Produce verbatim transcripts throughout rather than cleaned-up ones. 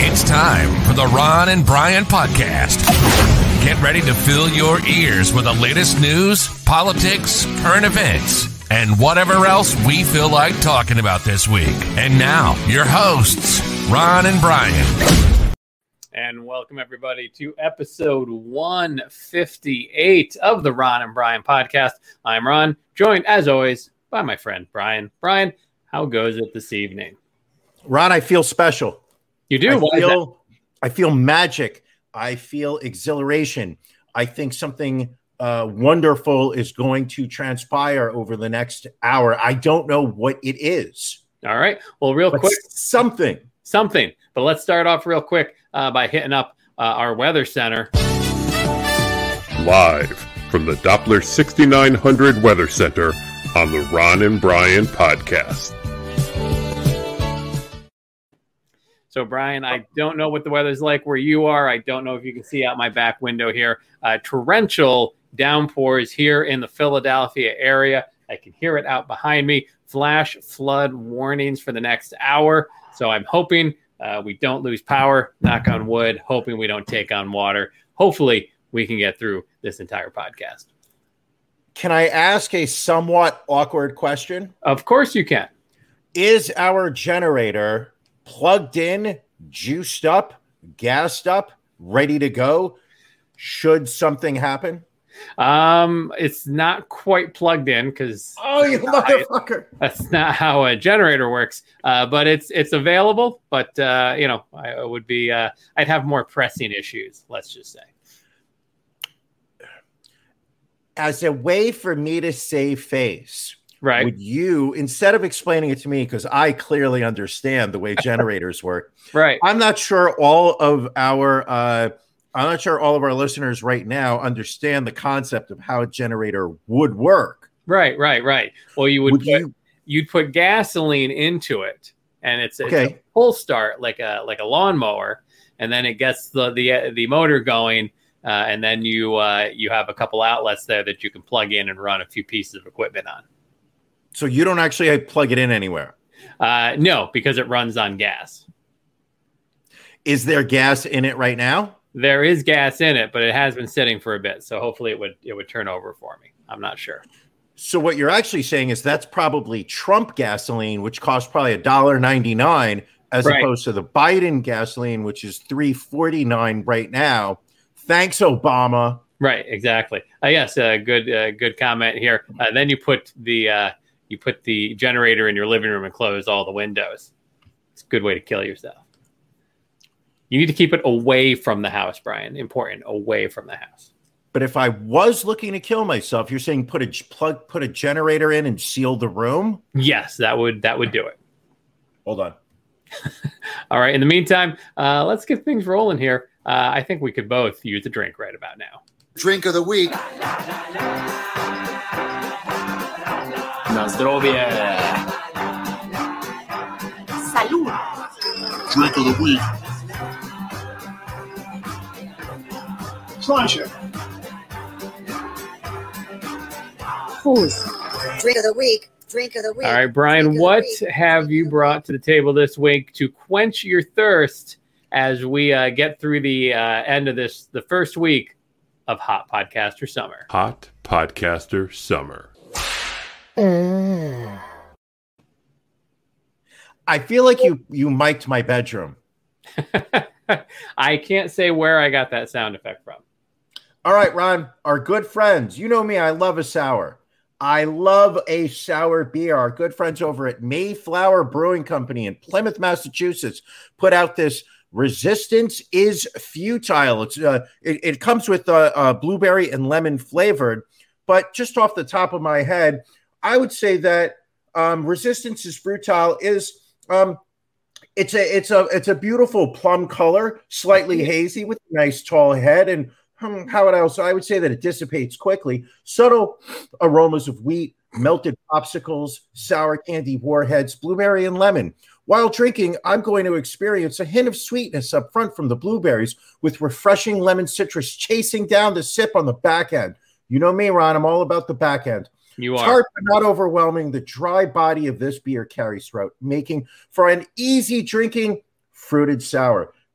It's time for the Ron and Brian Podcast. Get ready to fill your ears with the latest news, politics, current events, and whatever else we feel like talking about this week. And now, your hosts, Ron and Brian. And welcome, everybody, to episode one fifty-eight of the Ron and Brian Podcast. I'm Ron, joined, as always, by my friend, Brian. Brian, how goes it this evening? Ron, I feel special. You do? I Why feel, I feel magic. I feel exhilaration. I think something uh, wonderful is going to transpire over the next hour. I don't know what it is. All right. Well, real but quick. Something. Something. But let's start off real quick uh, by hitting up uh, our weather center. Live from the Doppler sixty-nine hundred Weather Center on the Ron and Brian Podcast. So, Brian, I don't know what the weather's like where you are. I don't know if you can see out my back window here. Uh, torrential downpours here in the Philadelphia area. I can hear it out behind me. Flash flood warnings for the next hour. So I'm hoping uh, we don't lose power. Knock on wood. Hoping we don't take on water. Hopefully we can get through this entire podcast. Can I ask a somewhat awkward question? Of course you can. Is our generator plugged in, juiced up, gassed up, ready to go should something happen? Um, it's not quite plugged in because oh, you motherfucker! That's not how a generator works. Uh, but it's it's available. But uh, you know, I would be uh, I'd have more pressing issues. Let's just say. As a way for me to save face. Right. Would you, instead of explaining it to me, because I clearly understand the way generators work. Right. I'm not sure all of our, uh, I'm not sure all of our listeners right now understand the concept of how a generator would work. Right, right, right. Well, you would, would put, you, you'd put gasoline into it, and it's, it's okay. a pull start like a like a lawnmower, and then it gets the the the motor going, uh, and then you uh, you have a couple outlets there that you can plug in and run a few pieces of equipment on. So you don't actually plug it in anywhere? Uh, no, because it runs on gas. Is there gas in it right now? There is gas in it, but it has been sitting for a bit. So hopefully it would it would turn over for me. I'm not sure. So what you're actually saying is that's probably Trump gasoline, which costs probably one dollar ninety-nine, as right. opposed to the Biden gasoline, which is three forty-nine right now. Thanks, Obama. Right, exactly. Uh, yes, uh, good uh, good comment here. Uh, then you put the uh, you put the generator in your living room and close all the windows. It's a good way to kill yourself. You need to keep it away from the house, Brian. Important, away from the house. But if I was looking to kill myself, you're saying put a plug, put a generator in and seal the room? Yes, that would that would do it. Hold on. All right. In the meantime, uh, let's get things rolling here. Uh, I think we could both use a drink right about now. Drink of the week. Na zdrowie. Salud. Drink of the week. Pleasure. Who's? Drink of the week. Drink of the week. All right, Brian, what have you brought to the table this week to quench your thirst as we uh, get through the uh, end of this, the first week of Hot Podcaster Summer? Hot Podcaster Summer. Mm. I feel like you you mic'd my bedroom. I can't say where I got that sound effect from. All right, Ron, our good friends. You know me, I love a sour. I love a sour beer. Our good friends over at Mayflower Brewing Company in Plymouth, Massachusetts, put out this Resistance is Futile. It's uh, it, it comes with uh, uh, blueberry and lemon flavored. But just off the top of my head, I would say that um, Resistance is Futile is um, it's a it's a it's a beautiful plum color, slightly hazy with a nice tall head, and hmm, how else? I would say that it dissipates quickly. Subtle aromas of wheat, melted popsicles, sour candy warheads, blueberry and lemon. While drinking, I'm going to experience a hint of sweetness up front from the blueberries with refreshing lemon citrus chasing down the sip on the back end. You know me, Ron, I'm all about the back end. You are. Tart but not overwhelming, the dry body of this beer carries throughout, making for an easy drinking fruited sour.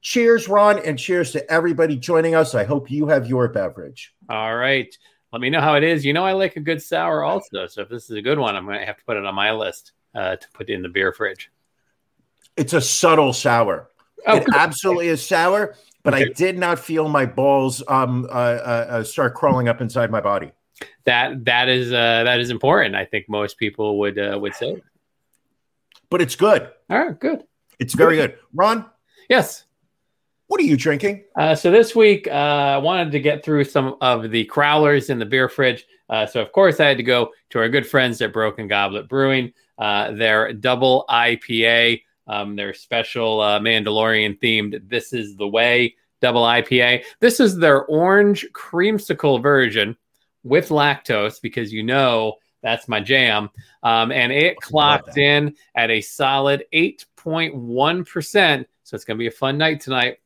Cheers, Ron, and cheers to everybody joining us. I hope you have your beverage. All right. Let me know how it is. You know, I like a good sour also. So if this is a good one, I'm going to have to put it on my list uh, to put in the beer fridge. It's a subtle sour. Oh, it good. absolutely is sour, but Okay. I did not feel my balls um, uh, uh, uh, start crawling up inside my body. That that is uh, that is important. I think most people would uh, would say. But it's good. All right, good. It's very good. Ron, Yes. what are you drinking? Uh, so this week, uh, I wanted to get through some of the crowlers in the beer fridge. Uh, so of course, I had to go to our good friends at Broken Goblet Brewing. Uh, their double I P A, um, their special uh, Mandalorian themed "This Is the Way" double I P A. This is their orange creamsicle version with lactose, because you know that's my jam. Um, and it clocked in at a solid eight point one percent. So it's going to be a fun night tonight.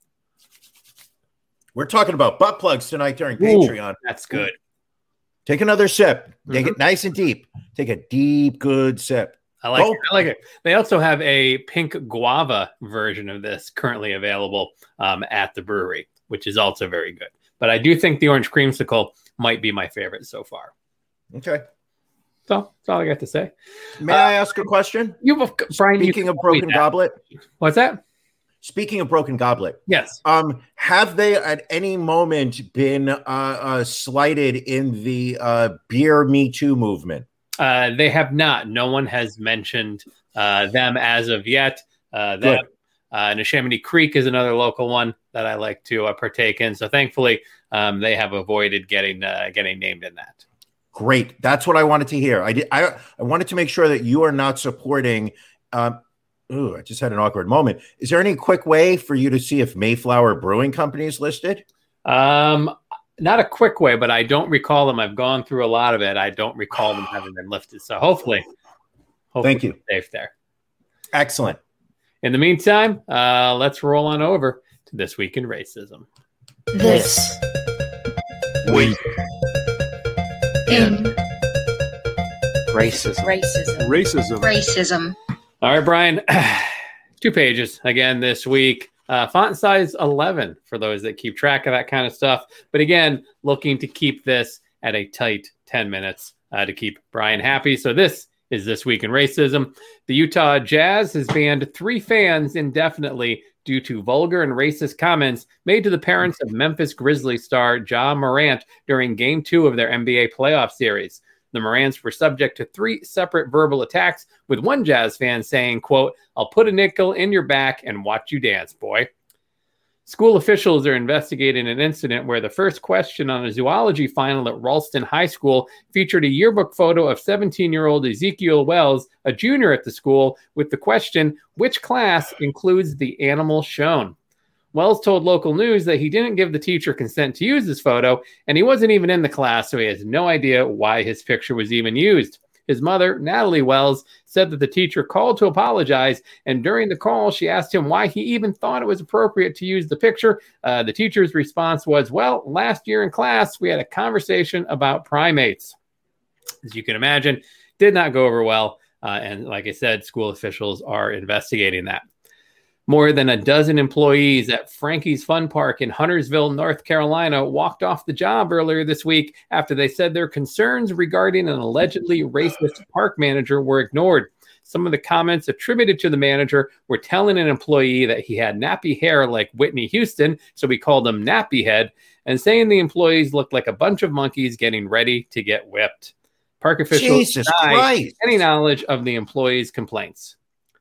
We're talking about butt plugs tonight during Ooh, Patreon. That's good. Take another sip. Take Mhm. it nice and deep. Take a deep, good sip. I like Oh. it. I like it. They also have a pink guava version of this currently available um, at the brewery, which is also very good. But I do think the orange creamsicle might be my favorite so far. Okay. So that's all I got to say. May I ask a question? You, Brian. Speaking you, of Broken Goblet, what's that? speaking of Broken Goblet, Yes. um, have they at any moment been uh, uh, slighted in the uh, beer Me Too movement? Uh, they have not. No one has mentioned uh, them as of yet. Uh, that uh, Neshaminy Creek is another local one that I like to uh, partake in. So thankfully, um, they have avoided getting uh, getting named in that. Great. That's what I wanted to hear. I did. I, I wanted to make sure that you are not supporting. Um, ooh, I just had an awkward moment. Is there any quick way for you to see if Mayflower Brewing Company is listed? Um, not a quick way, but I don't recall them. I've gone through a lot of it. I don't recall them having been lifted. So hopefully, hopefully Thank you. we're safe there. Excellent. In the meantime, uh, let's roll on over to This Week in Racism. This Week in racism. racism. Racism. Racism. All right, Brian, two pages again this week. Uh, font size eleven for those that keep track of that kind of stuff. But again, looking to keep this at a tight ten minutes uh, to keep Brian happy. So this is This Week in Racism. The Utah Jazz has banned three fans indefinitely due to vulgar and racist comments made to the parents of Memphis Grizzlies star Ja Morant during Game two of their N B A playoff series. The Morants were subject to three separate verbal attacks, with one Jazz fan saying, quote, "I'll put a nickel in your back and watch you dance, boy." School officials are investigating an incident where the first question on a zoology final at Ralston High School featured a yearbook photo of seventeen-year-old Ezekiel Wells, a junior at the school, with the question, which class includes the animal shown? Wells told local news that he didn't give the teacher consent to use this photo, and he wasn't even in the class, so he has no idea why his picture was even used. His mother, Natalie Wells, said that the teacher called to apologize, and during the call, she asked him why he even thought it was appropriate to use the picture. Uh, the teacher's response was, well, last year in class, we had a conversation about primates. As you can imagine, did not go over well, uh, and like I said, school officials are investigating that. More than a dozen employees at Frankie's Fun Park in Huntersville, North Carolina, walked off the job earlier this week after they said their concerns regarding an allegedly racist park manager were ignored. Some of the comments attributed to the manager were telling an employee that he had nappy hair like Whitney Houston, so we called him Nappy Head, and saying the employees looked like a bunch of monkeys getting ready to get whipped. Park officials Jesus denied Christ. any knowledge of the employees' complaints.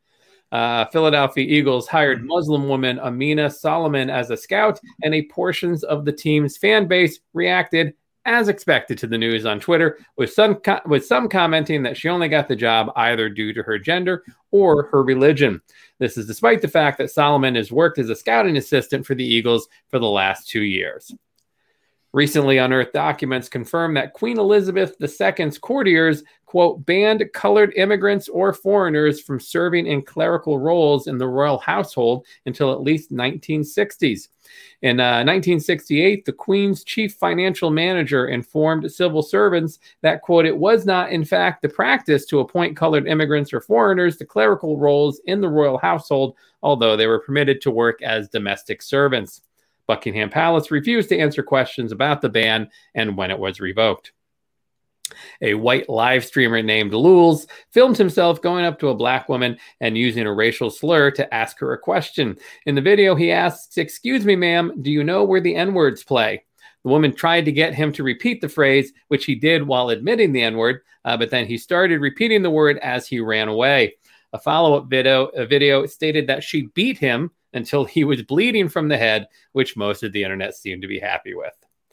Uh, Philadelphia Eagles hired Muslim woman Amina Solomon as a scout, and a portions of the team's fan base reacted as expected to the news on Twitter, with some co- with some commenting that she only got the job either due to her gender or her religion. This is despite the fact that Solomon has worked as a scouting assistant for the Eagles for the last two years. Recently unearthed documents confirm that Queen Elizabeth the Second's courtiers, quote, banned colored immigrants or foreigners from serving in clerical roles in the royal household until at least nineteen sixties. In uh, nineteen sixty-eight, the Queen's chief financial manager informed civil servants that, quote, it was not, in fact, the practice to appoint colored immigrants or foreigners to clerical roles in the royal household, although they were permitted to work as domestic servants. Buckingham Palace refused to answer questions about the ban and when it was revoked. A white live streamer named Lules filmed himself going up to a black woman and using a racial slur to ask her a question. In the video, he asks, "Excuse me, ma'am, do you know where the N-words play?" The woman tried to get him to repeat the phrase, which he did while admitting the N-word, uh, but then he started repeating the word as he ran away. A follow-up video, a video stated that she beat him until he was bleeding from the head, which most of the internet seemed to be happy with.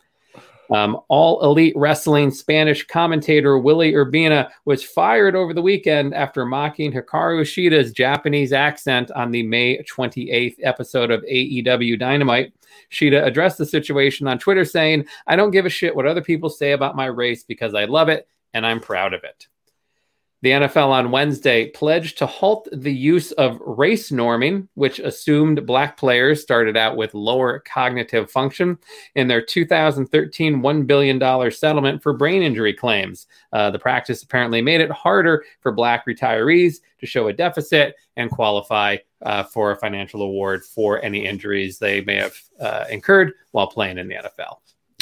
Um, All Elite Wrestling Spanish commentator Willie Urbina was fired over the weekend after mocking Hikaru Shida's Japanese accent on the May twenty-eighth episode of A E W Dynamite. Shida addressed the situation on Twitter saying, "I don't give a shit what other people say about my race because I love it and I'm proud of it." The N F L on Wednesday pledged to halt the use of race norming, which assumed black players started out with lower cognitive function, in their two thousand thirteen one billion dollars settlement for brain injury claims. Uh, the practice apparently made it harder for black retirees to show a deficit and qualify uh, for a financial award for any injuries they may have uh, incurred while playing in the N F L.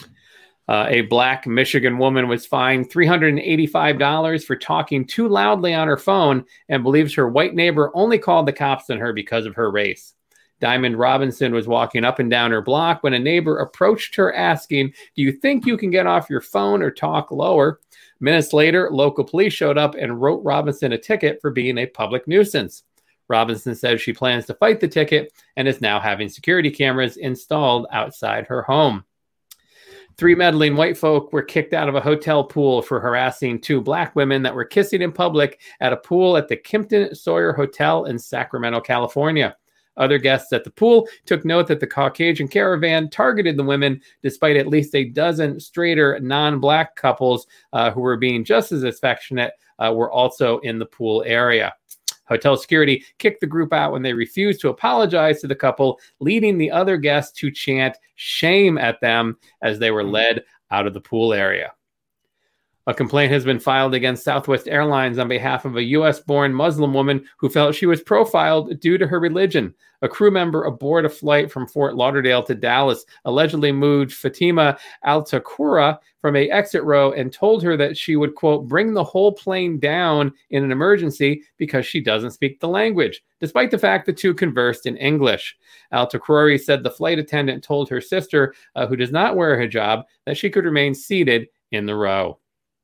Uh, a black Michigan woman was fined three hundred eighty-five dollars for talking too loudly on her phone and believes her white neighbor only called the cops on her because of her race. Diamond Robinson was walking up and down her block when a neighbor approached her asking, "Do you think you can get off your phone or talk lower?" Minutes later, local police showed up and wrote Robinson a ticket for being a public nuisance. Robinson says she plans to fight the ticket and is now having security cameras installed outside her home. Three meddling white folk were kicked out of a hotel pool for harassing two black women that were kissing in public at a pool at the Kimpton Sawyer Hotel in Sacramento, California. Other guests at the pool took note that the Caucasian caravan targeted the women, despite at least a dozen straighter non-black couples uh, who were being just as affectionate uh, were also in the pool area. Hotel security kicked the group out when they refused to apologize to the couple, leading the other guests to chant shame at them as they were led out of the pool area. A complaint has been filed against Southwest Airlines on behalf of a U S-born Muslim woman who felt she was profiled due to her religion. A crew member aboard a flight from Fort Lauderdale to Dallas allegedly moved Fatima Altakura from a exit row and told her that she would, quote, bring the whole plane down in an emergency because she doesn't speak the language, despite the fact the two conversed in English. Altakura said the flight attendant told her sister, uh, who does not wear a hijab, that she could remain seated in the row.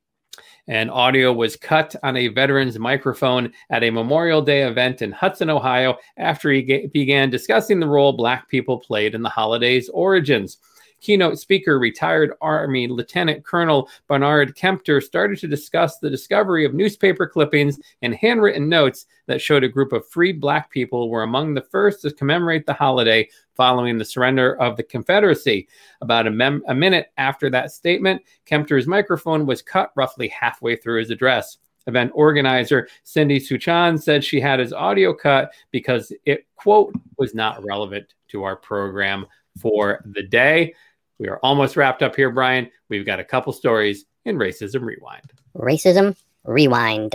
And audio was cut on a veteran's microphone at a Memorial Day event in Hudson, Ohio, after he ga- began discussing the role black people played in the holiday's origins. Keynote speaker, retired Army Lieutenant Colonel Bernard Kempter, started to discuss the discovery of newspaper clippings and handwritten notes that showed a group of freed black people were among the first to commemorate the holiday following the surrender of the Confederacy. About a, mem- a minute after that statement, Kempter's microphone was cut roughly halfway through his address. Event organizer Cindy Suchan said she had his audio cut because it, quote, was not relevant to our program for the day. We are almost wrapped up here, Brian. We've got a couple stories in Racism Rewind. Racism Rewind.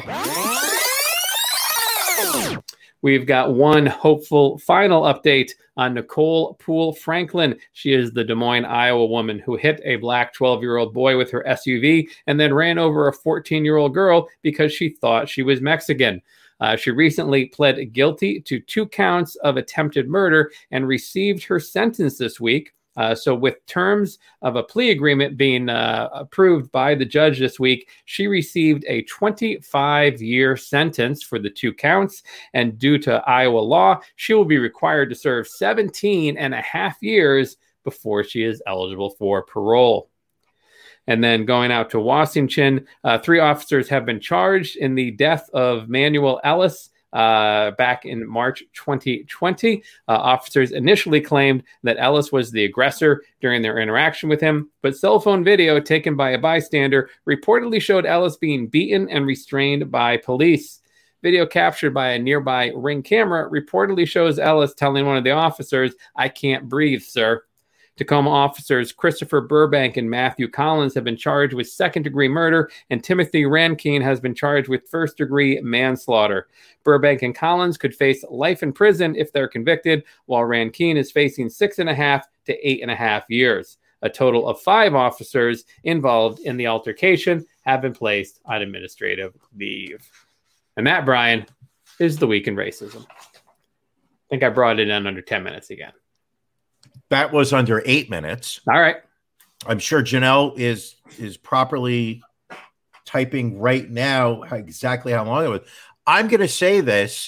We've got one hopeful final update on Nicole Poole Franklin. She is the Des Moines, Iowa woman who hit a black twelve-year-old boy with her S U V and then ran over a fourteen-year-old girl because she thought she was Mexican. Uh, she recently pled guilty to two counts of attempted murder and received her sentence this week. Uh, so with terms of a plea agreement being uh, approved by the judge this week, she received a twenty-five year sentence for the two counts. And due to Iowa law, she will be required to serve seventeen and a half years before she is eligible for parole. And then going out to Washington, uh, three officers have been charged in the death of Manuel Ellis, Uh, back in March twenty twenty, uh, officers initially claimed that Ellis was the aggressor during their interaction with him, but cell phone video taken by a bystander reportedly showed Ellis being beaten and restrained by police. Video captured by a nearby Ring camera reportedly shows Ellis telling one of the officers, "I can't breathe, sir." Tacoma officers Christopher Burbank and Matthew Collins have been charged with second-degree murder, and Timothy Rankine has been charged with first-degree manslaughter. Burbank and Collins could face life in prison if they're convicted, while Rankine is facing six and a half to eight and a half years. A total of five officers involved in the altercation have been placed on administrative leave. And that, Brian, is the week in racism. I think I brought it in under ten minutes again. That was under eight minutes. All right. I'm sure Janelle is is properly typing right now exactly how long it was. I'm going to say this.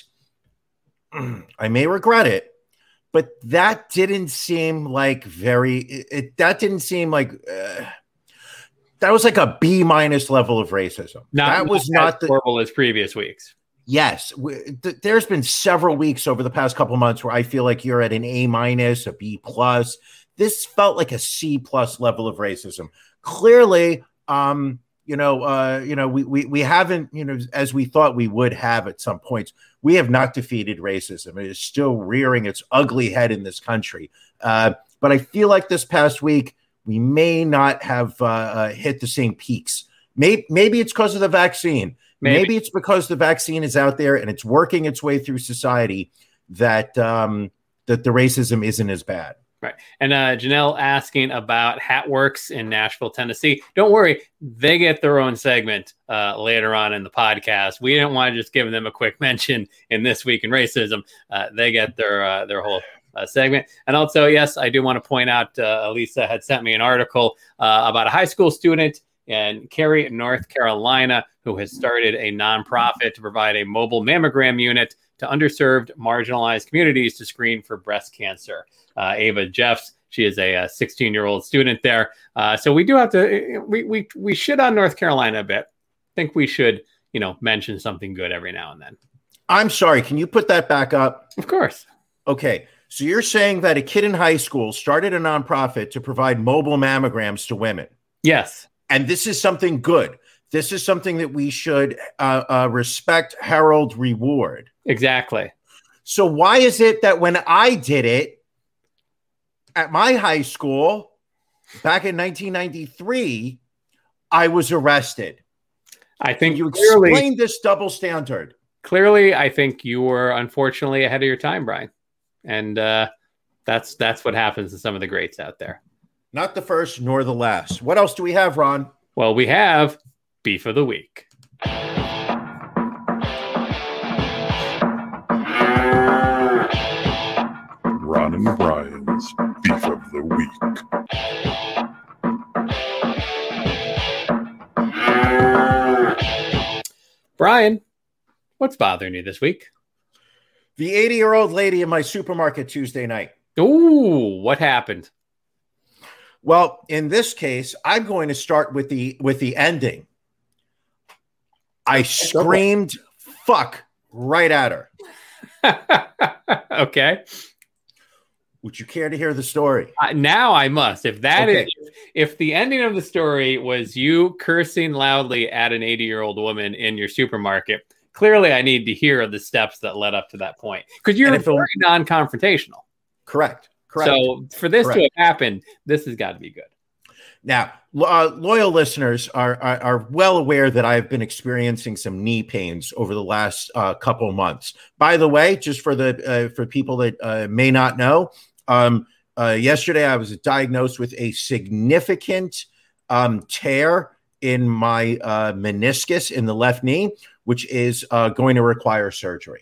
I may regret it, but that didn't seem like very. It, it that didn't seem like. Uh, that was like a B minus level of racism. Not, that was not not as the horrible as previous weeks. Yes, we, th- there's been several weeks over the past couple months where I feel like you're at an A minus, a B plus. This felt like a C plus level of racism. Clearly, um, you know, uh, you know, we we we haven't, you know, as we thought we would have at some points. We have not defeated racism. It is still rearing its ugly head in this country. Uh, but I feel like this past week we may not have uh, uh, hit the same peaks. Maybe maybe it's because of the vaccine. Maybe. Maybe it's because the vaccine is out there and it's working its way through society that um, that the racism isn't as bad. Right. And uh, Janelle asking about Hatworks in Nashville, Tennessee. Don't worry. They get their own segment uh, later on in the podcast. We didn't want to just give them a quick mention in This Week in Racism. Uh, they get their uh, their whole uh, segment. And also, yes, I do want to point out, uh, Elisa had sent me an article uh, about a high school student in Cary, North Carolina, who has started a nonprofit to provide a mobile mammogram unit to underserved, marginalized communities to screen for breast cancer. Uh, Ava Jeffs, she is a sixteen-year-old student there. Uh, so we do have to, we, we we shit on North Carolina a bit. I think we should, you know, mention something good every now and then. I'm sorry, can you put that back up? Of course. Okay, so you're saying that a kid in high school started a nonprofit to provide mobile mammograms to women. Yes. And this is something good. This is something that we should uh, uh, respect, herald, reward. Exactly. So why is it that when I did it at my high school back in nineteen ninety-three, I was arrested? I think Can you clearly, explain this double standard. Clearly, I think you were unfortunately ahead of your time, Brian. And uh, that's that's what happens to some of the greats out there. Not the first nor the last. What else do we have, Ron? Well, we have Beef of the Week. Ron and Brian's Beef of the Week. Brian, what's bothering you this week? The eighty-year-old lady in my supermarket Tuesday night. Ooh, what happened? Well, in this case, I'm going to start with the with the ending. I screamed "fuck" right at her. Okay. Would you care to hear the story? Uh, now I must. If that Okay. is, if the ending of the story was you cursing loudly at an eighty-year-old woman in your supermarket, clearly I need to hear the steps that led up to that point because you're And if it- very non-confrontational. Correct. Correct. So for this Correct. to have happened, this has got to be good. Now, uh, loyal listeners are, are are well aware that I've been experiencing some knee pains over the last uh, couple months. By the way, just for the uh, for people that uh, may not know, um, uh, yesterday I was diagnosed with a significant um, tear in my uh, meniscus in the left knee, which is uh, going to require surgery.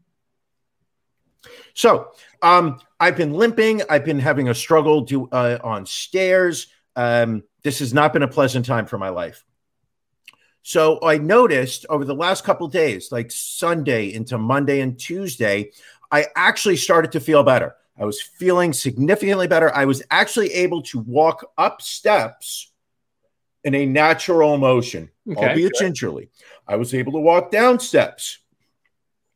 So um, I've been limping. I've been having a struggle to, uh, on stairs. Um, this has not been a pleasant time for my life. So I noticed over the last couple of days, like Sunday into Monday and Tuesday, I actually started to feel better. I was feeling significantly better. I was actually able to walk up steps in a natural motion, Okay, albeit good. gingerly. I was able to walk down steps.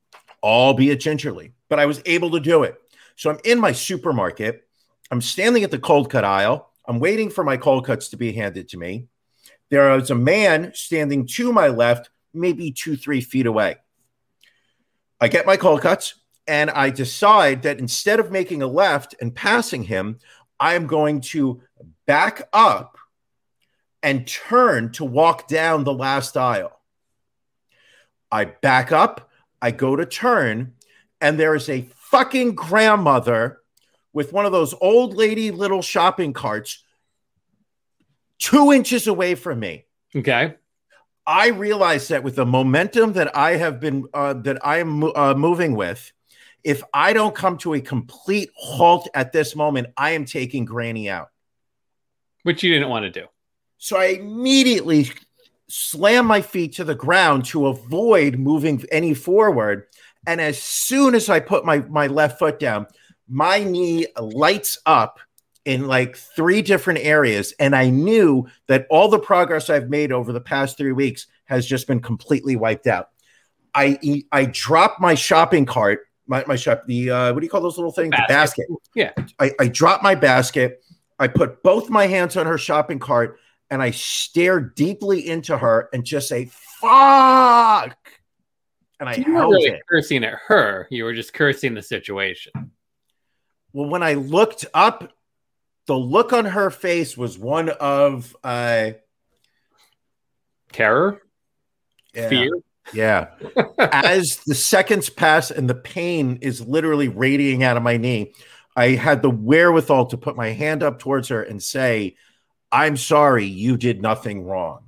albeit gingerly, but I was able to do it. So I'm in my supermarket. I'm standing at the cold cut aisle. I'm waiting for my cold cuts to be handed to me. There is a man standing to my left, maybe two, three feet away. I get my cold cuts and I decide that instead of making a left and passing him, I am going to back up and turn to walk down the last aisle. I back up, I go to turn, and there is a fucking grandmother with one of those old lady little shopping carts two inches away from me. Okay. I realize that with the momentum that I have been, uh, that I am uh, moving with, if I don't come to a complete halt at this moment, I am taking Granny out. Which you didn't want to do. So I immediately slam my feet to the ground to avoid moving any forward. And as soon as I put my, my left foot down, my knee lights up in like three different areas. And I knew that all the progress I've made over the past three weeks has just been completely wiped out. I I dropped my shopping cart, my, my shop, the, uh, what do you call those little things? Basket. The basket. Yeah. I, I dropped my basket. I put both my hands on her shopping cart and I stare deeply into her and just say, fuck. And I you weren't held really it. cursing at her. You were just cursing the situation. Well, when I looked up, the look on her face was one of uh, terror, yeah, fear. Yeah. As the seconds pass and the pain is literally radiating out of my knee, I had the wherewithal to put my hand up towards her and say, I'm sorry, you did nothing wrong.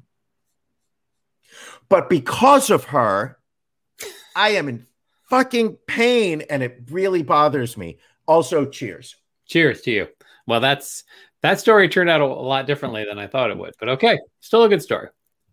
But because of her, I am in fucking pain and it really bothers me. Also, cheers. Cheers to you. Well, that's that story turned out a, a lot differently than I thought it would, but okay, still a good story.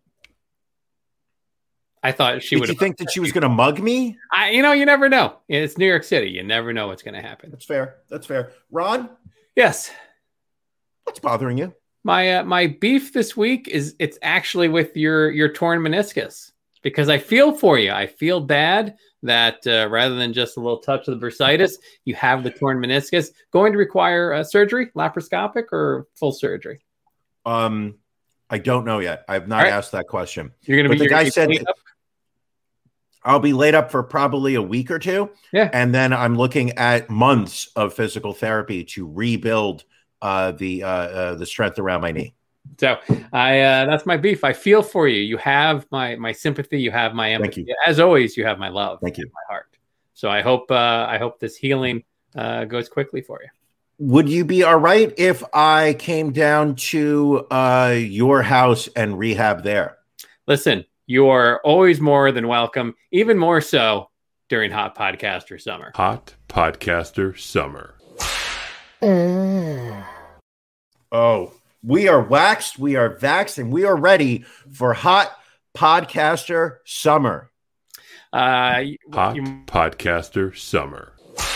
I thought she Did would. you think that she was going to mug me? I, you know, you never know. It's New York City. You never know what's going to happen. That's fair. That's fair. Ron, Yes, what's bothering you? my uh, my beef this week is it's actually with your your torn meniscus because I feel for you. I feel bad that uh, rather than just a little touch of the bursitis, you have the torn meniscus. Going to require uh, surgery, laparoscopic or full surgery? Um, I don't know yet. I've not All right. asked that question. You're going to But be the you're guy gonna be said cleaned up? I'll be laid up for probably a week or two. Yeah. And then I'm looking at months of physical therapy to rebuild uh, the uh, uh, the strength around my knee. So I uh, that's my beef. I feel for you. You have my my sympathy. You have my empathy. Thank you. As always, you have my love. Thank you. My heart. So I hope uh, I hope this healing uh, goes quickly for you. Would you be all right if I came down to uh, your house and rehab there? Listen, you are always more than welcome. Even more so during Hot Podcaster Summer. Hot Podcaster Summer. Oh, we are waxed, we are vaxxed, and we are ready for Hot Podcaster Summer. Uh, Hot you, Podcaster Summer.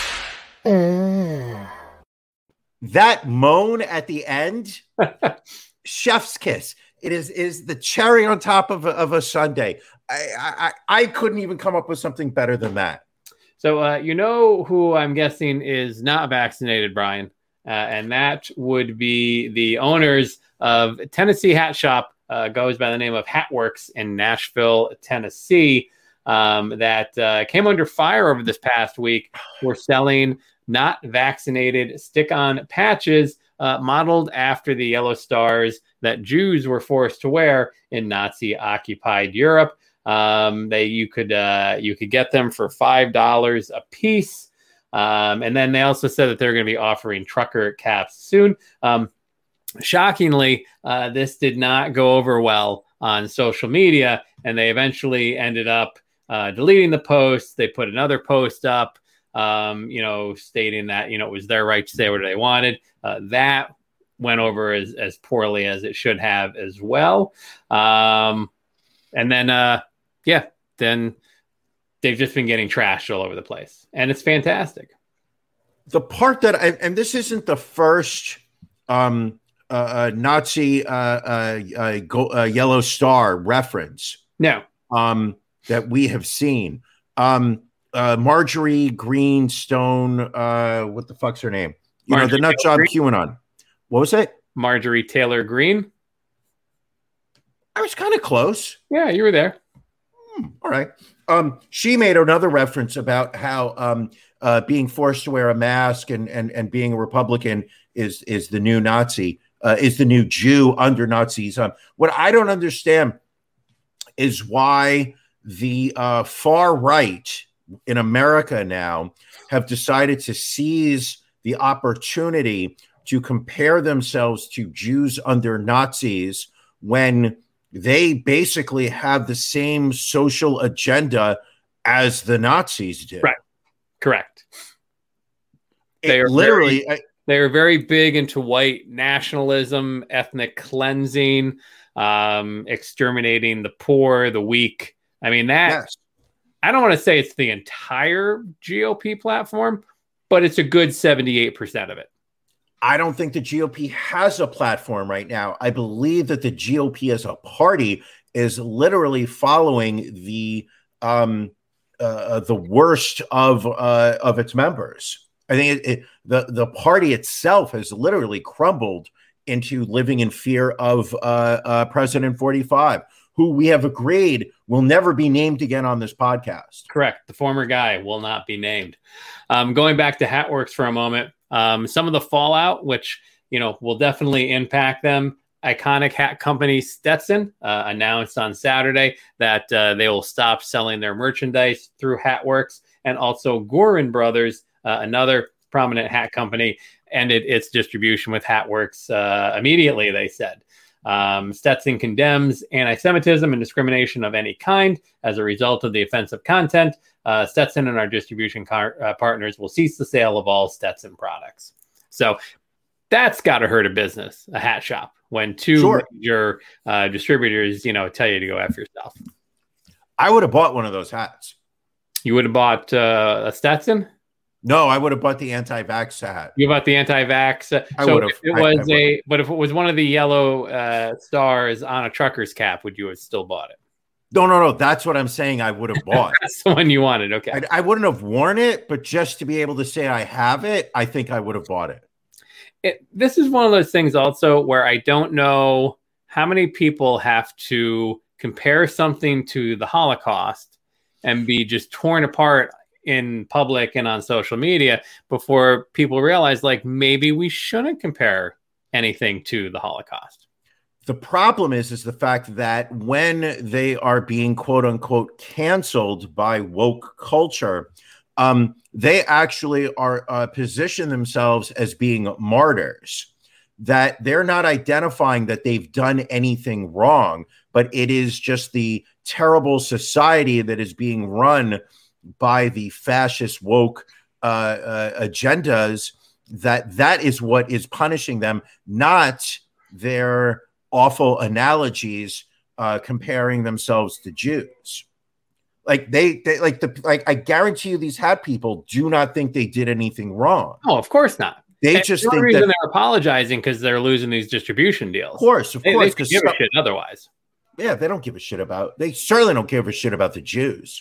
That moan at the end, chef's kiss. It is is the cherry on top of a, of a sundae. I, I I couldn't even come up with something better than that. so uh, you know who I'm guessing is not vaccinated, Brian, uh, and that would be the owners of Tennessee Hat Shop. Uh, goes by the name of Hatworks in Nashville, Tennessee. Um, that uh, came under fire over this past week. We're selling not vaccinated stick-on patches uh, modeled after the yellow stars that Jews were forced to wear in Nazi-occupied Europe. Um, they you could uh, you could get them for five dollars a piece, um, and then they also said that they're going to be offering trucker caps soon. Um, shockingly, uh, this did not go over well on social media, and they eventually ended up uh, deleting the post. They put another post up, um, you know, stating that you know it was their right to say what they wanted. Uh, that went over as, as poorly as it should have as well. Um, and then, uh, yeah, then they've just been getting trashed all over the place. And it's fantastic. The part that, I, and this isn't the first um, uh, uh, Nazi uh, uh, uh, go, uh, yellow star reference No. um, that we have seen. Um, uh, Marjorie Greenstone. Uh, what the fuck's her name? You Marjorie know, the nut job QAnon. What was it? Marjorie Taylor Greene. I was kind of close. Yeah, you were there. Hmm, all right. Um, she made another reference about how um, uh, being forced to wear a mask and and and being a Republican is is the new Nazi, uh, is the new Jew under Nazis. Um, what I don't understand is why the uh, far right in America now have decided to seize the opportunity to compare themselves to Jews under Nazis when they basically have the same social agenda as the Nazis did. Right. Correct. It They are literally, very, they are very big into white nationalism, ethnic cleansing, um, exterminating the poor, the weak. I mean, that, yes. I don't want to say it's the entire G O P platform, but it's a good seventy-eight percent of it. I don't think the G O P has a platform right now. I believe that the G O P as a party is literally following the um, uh, the worst of uh, of its members. I think it, it, the the party itself has literally crumbled into living in fear of uh, uh, President forty-five, who we have agreed will never be named again on this podcast. Correct. The former guy will not be named. Um, going back to Hatworks for a moment. Um, some of the fallout, which, you know, will definitely impact them. Iconic hat company Stetson uh, announced on Saturday that uh, they will stop selling their merchandise through Hatworks. And also Gorin Brothers, uh, another prominent hat company, ended its distribution with Hatworks uh, immediately, they said. Um, Stetson condemns anti-Semitism and discrimination of any kind as a result of the offensive content. Uh, Stetson and our distribution car- uh, partners will cease the sale of all Stetson products. So that's got to hurt a business, a hat shop, when two Sure. major uh, distributors, you know, tell you to go after yourself. I would have bought one of those hats. You would have bought uh, a Stetson? No, I would have bought the anti-vax hat. You bought the anti-vax. Uh, I so would've. if it I- was I a, but if it was one of the yellow uh, stars on a trucker's cap, would you have still bought it? No, no, no. That's what I'm saying. I would have bought. That's the one you wanted. Okay. I, I wouldn't have worn it, but just to be able to say I have it, I think I would have bought it. It, this is one of those things also where I don't know how many people have to compare something to the Holocaust and be just torn apart in public and on social media before people realize, like, maybe we shouldn't compare anything to the Holocaust. The problem is, is the fact that when they are being quote unquote canceled by woke culture, um, they actually are uh, position themselves as being martyrs, that they're not identifying that they've done anything wrong, but it is just the terrible society that is being run by the fascist woke uh, uh, agendas, that that is what is punishing them, not their awful analogies uh, comparing themselves to Jews. Like they, they like the like I guarantee you these hat people do not think they did anything wrong. Oh, of course not. They And just the only think reason that, they're apologizing because they're losing these distribution deals. of course, of They, course, they could because give a shit otherwise. yeah, they don't give a shit about. They certainly don't give a shit about the Jews.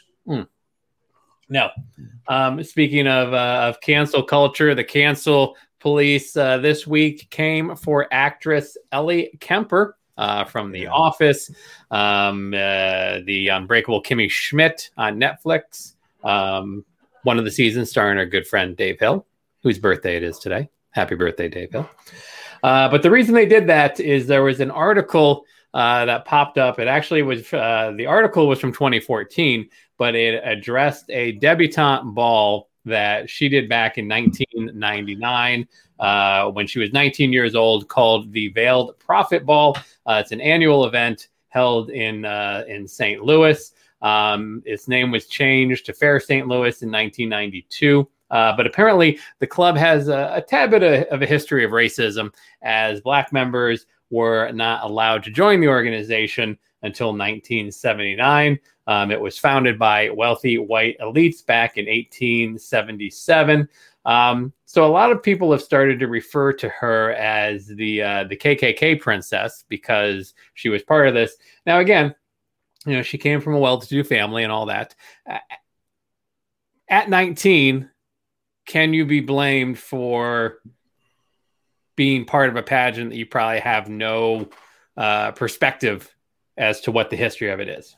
No. Um, speaking of uh, of cancel culture, the cancel police uh, this week came for actress Ellie Kemper uh, from The Yeah. Office, um, uh, the Unbreakable Kimmy Schmidt on Netflix, um, one of the seasons starring our good friend Dave Hill, whose birthday it is today. Happy birthday, Dave Hill. Uh, but the reason they did that is there was an article uh, that popped up. It actually was, uh, the article was from twenty fourteen, but it addressed a debutante ball that she did back in nineteen ninety-nine uh, when she was nineteen years old, called the Veiled Prophet Ball. Uh, it's an annual event held in uh, in Saint Louis. Um, its name was changed to Fair Saint Louis in nineteen ninety-two. Uh, but apparently the club has a, a tad bit of, of a history of racism, as black members were not allowed to join the organization until nineteen seventy-nine. Um, it was founded by wealthy white elites back in eighteen seventy-seven. Um, so a lot of people have started to refer to her as the uh, the K K K princess because she was part of this. Now, again, you know, she came from a well-to-do family and all that. Uh, at nineteen, can you be blamed for being part of a pageant that you probably have no uh, perspective as to what the history of it is?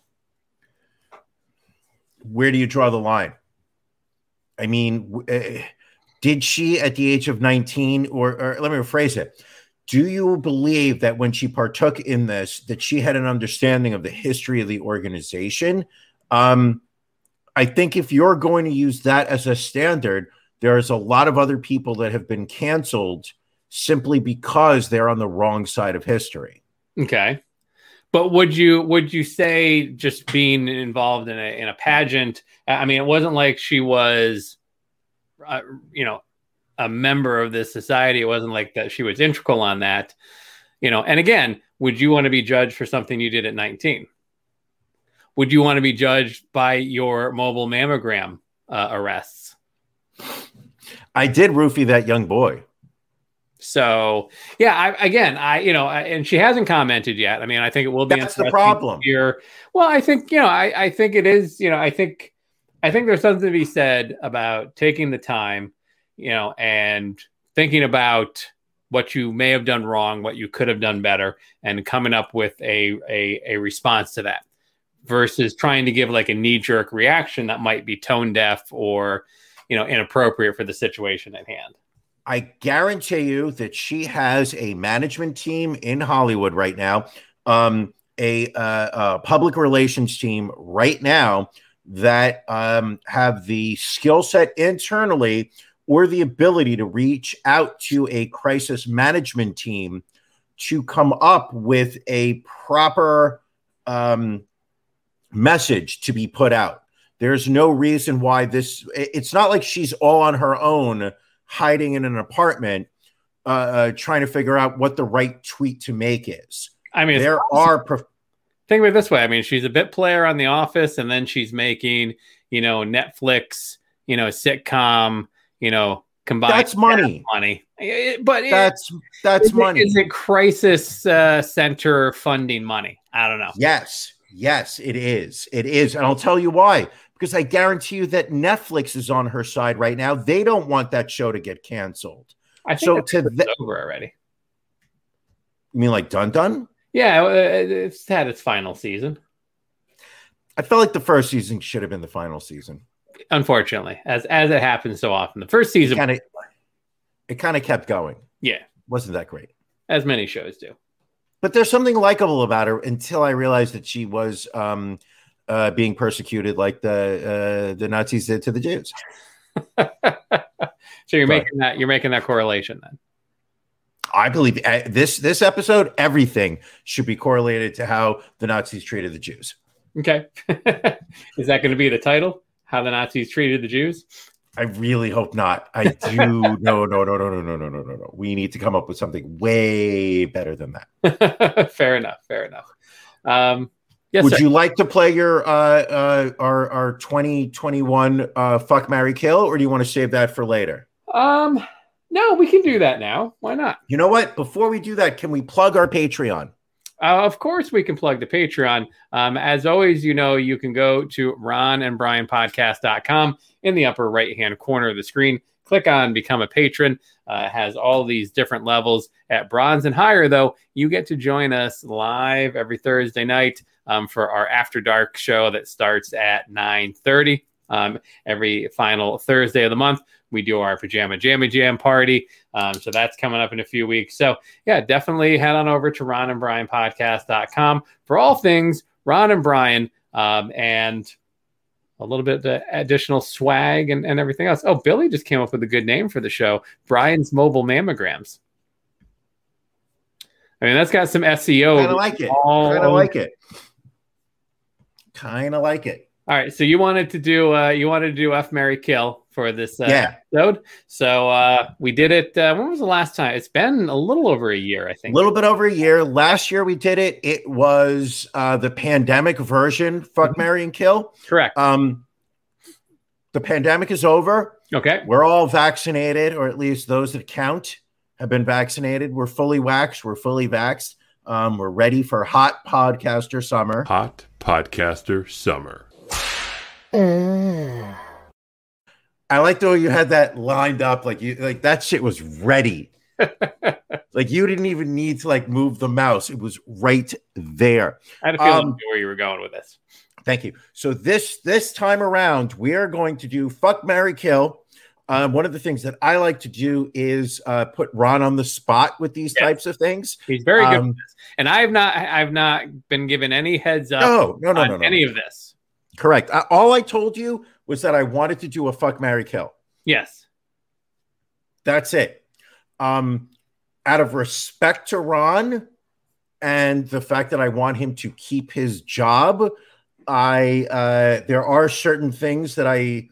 Where do you draw the line? I mean, uh, did she at the age of nineteen, or, or let me rephrase it. Do you believe that when she partook in this, that she had an understanding of the history of the organization? Um, I think if you're going to use that as a standard, there's a lot of other people that have been canceled simply because they're on the wrong side of history. Okay. But would you would you say just being involved in a in a pageant? I mean, it wasn't like she was, uh, you know, a member of this society. It wasn't like that she was integral on that, you know. And again, would you want to be judged for something you did at nineteen? Would you want to be judged by your mobile mammogram uh, arrests? I did roofie that young boy. So, yeah, I, again, I, you know, I, and she hasn't commented yet. I mean, I think it will be. That's the problem here. Well, I think, you know, I, I think it is, you know, I think, I think there's something to be said about taking the time, you know, and thinking about what you may have done wrong, what you could have done better, and coming up with a, a, a response to that versus trying to give like a knee jerk reaction that might be tone deaf or, you know, inappropriate for the situation at hand. I guarantee you that she has a management team in Hollywood right now, um, a, uh, a public relations team right now that um, have the skill set internally or the ability to reach out to a crisis management team to come up with a proper um, message to be put out. There's no reason why this, it's not like she's all on her own hiding in an apartment, uh, uh, trying to figure out what the right tweet to make is. I mean, there are. Prof- think of it this way. I mean, she's a bit player on The Office, and then she's making, you know, Netflix, you know, sitcom, you know, combined. That's money. Money. But that's, that's is money. It, is it crisis uh, center funding money? I don't know. Yes. Yes, it is. It is. And I'll tell you why. Because I guarantee you that Netflix is on her side right now. They don't want that show to get canceled. I think so it's to th- over already. You mean like Dun Dun? Yeah, it's had its final season. I felt like the first season should have been the final season. Unfortunately, as as it happens so often, the first season kinda, it kind of kept going. Yeah, wasn't that great? As many shows do. But there's something likable about her until I realized that she was um, uh, being persecuted like the uh, the Nazis did to the Jews. So you're Sorry. making that you're making that correlation then. I believe uh, this this episode, everything should be correlated to how the Nazis treated the Jews. Okay, is that going to be the title? How the Nazis treated the Jews? I really hope not. I do. no, no, no, no, no, no, no, no, no, no. We need to come up with something way better than that. Fair enough. Fair enough. Um, yes. Would sir. you like to play your uh, uh, our our twenty twenty-one uh, fuck, marry, kill, or do you want to save that for later? Um, no, we can do that now. Why not? You know what? Before we do that, can we plug our Patreon? Uh, of course, we can plug the Patreon. Um, as always, you know, you can go to ron and brian podcast dot com in the upper right-hand corner of the screen. Click on Become a Patron. Uh, it has all these different levels. At bronze and higher, though, you get to join us live every Thursday night um, for our After Dark show that starts at nine thirty. Um, every final Thursday of the month, we do our Pajama Jammy Jam party. Um, so that's coming up in a few weeks. So, yeah, definitely head on over to ron and brian podcast dot com for all things Ron and Brian um, and a little bit of additional swag and, and everything else. Oh, Billy just came up with a good name for the show, Brian's Mobile Mammograms. I mean, that's got some S E O. Kind of like it. Kind of like it. Kind of like it. All right, so you wanted to do uh, you wanted to do F, Marry, Kill for this uh, yeah. episode. So uh, we did it. Uh, when was the last time? It's been a little over a year, I think. A little bit over a year. Last year we did it. It was uh, the pandemic version. Fuck, mm-hmm. Marry, and Kill. Correct. Um, the pandemic is over. Okay. We're all vaccinated, or at least those that count have been vaccinated. We're fully waxed. We're fully vaxxed. Um, we're ready for hot podcaster summer. Hot podcaster summer. Mm. I like the way you had that lined up. Like you, like that shit was ready. Like you didn't even need to like move the mouse. It was right there. I had a feeling Um, where you were going with this. Thank you. So this this time around, we are going to do fuck, marry, kill. Um, one of the things that I like to do is uh, put Ron on the spot with these Yes. types of things. He's very good Um, with this. And I have not I've not been given any heads up No, no, no, on no, no. any of this. Correct. I, all I told you was that I wanted to do a fuck, marry, kill. Yes. That's it. Um, out of respect to Ron and the fact that I want him to keep his job, I uh, there are certain things that I